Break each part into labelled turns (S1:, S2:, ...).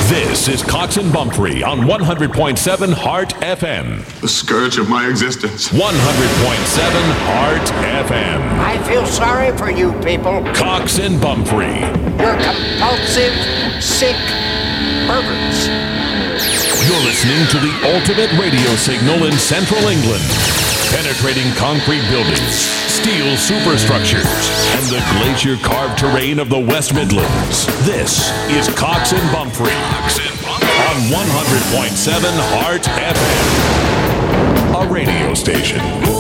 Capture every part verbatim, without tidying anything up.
S1: This is Cox and Bumphrey on one hundred point seven Heart F M.
S2: The scourge of my existence.
S1: one hundred point seven Heart F M.
S3: I feel sorry for you people.
S1: Cox and Bumphrey.
S3: You're compulsive, sick perverts.
S1: You're listening to the ultimate radio signal in Central England. Penetrating concrete buildings, steel superstructures, and the glacier-carved terrain of the West Midlands. This is Cox and Bumphrey on one hundred point seven Heart F M, a radio station.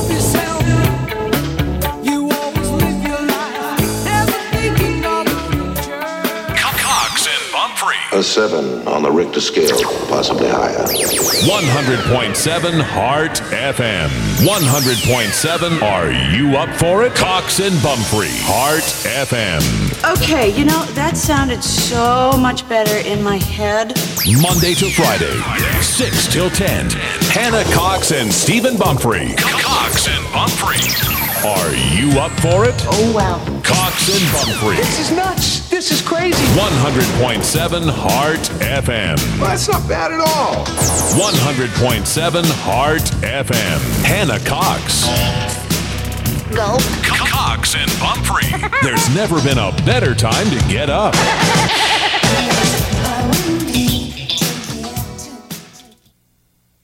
S1: Cox and Bumphrey.
S4: A seven on the Richter scale, possibly higher.
S1: one hundred point seven Heart F M. one hundred point seven. Are you up for it? Cox and Bumphrey. Heart F M.
S5: Okay, you know, that sounded so much better in my head.
S1: Monday to Friday, six till ten. Hannah Cox and Stephen Bumphrey. Cox and Bumphrey. Are you up for it?
S5: Oh, wow.
S1: Cox and Bumphrey.
S6: This is nuts. This is crazy.
S1: one hundred point seven Heart F M.
S6: Well, that's not bad at all.
S1: one hundred point seven Heart F M. Hannah Cox.
S5: Go.
S1: Cox and Bumphrey. There's never been a better time to get up.